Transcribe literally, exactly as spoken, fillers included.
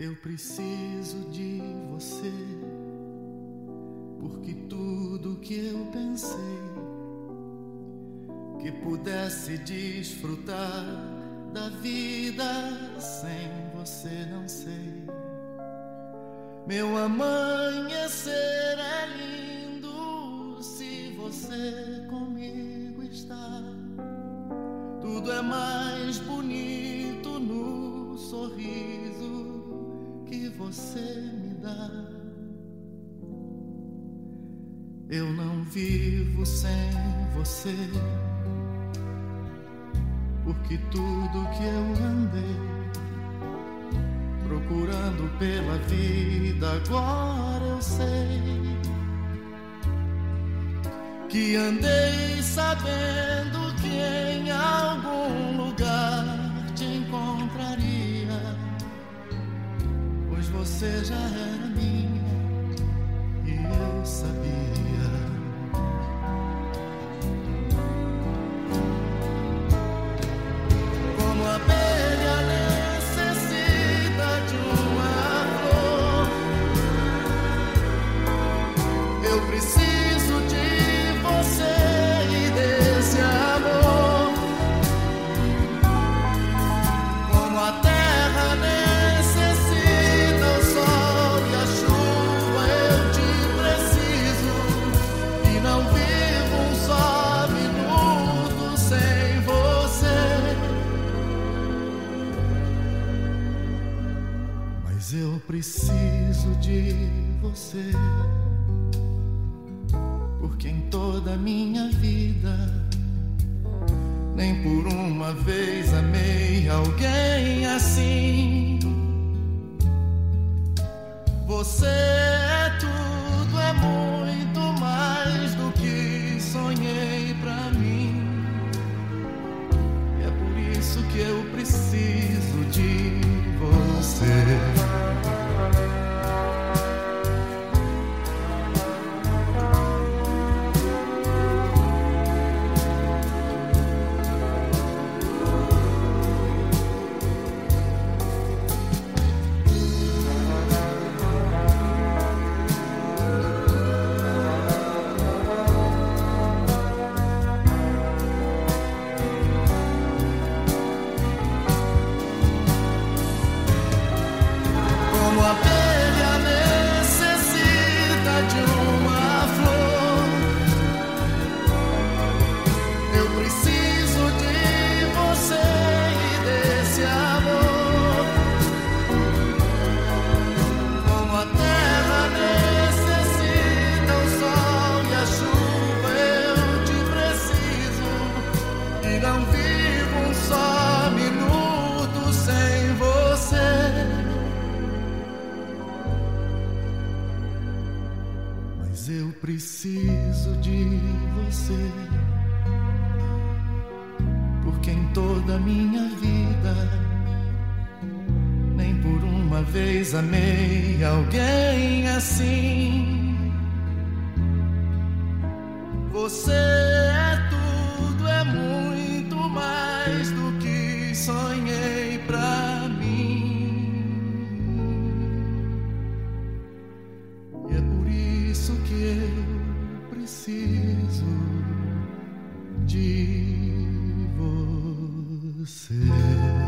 Eu preciso de você, porque tudo que eu pensei que pudesse desfrutar da vida sem você, não sei. Meu amanhecer é lindo se você comigo está. Tudo é mais bonito no sorriso que você me dá. Eu não vivo sem você, porque tudo que eu andei procurando pela vida, agora eu sei que andei sabendo que em algum lugar te encontraria, pois você já era minha e eu sabia. Como a abelha necessita de uma flor, eu preciso de você e desse amor. Como a terra necessita o sol e a chuva, eu te preciso e não vivo um só minuto sem você. Mas eu preciso de você, porque em toda a minha vida nem por uma vez amei alguém assim. Você é tudo, é muito mais do que sonhei pra mim. E é por isso que eu preciso de você. Eu preciso de você, porque em toda a minha vida nem por uma vez amei alguém assim. Você é tudo, é muito mais do que sonhei pra mim. E é por isso que eu preciso de você.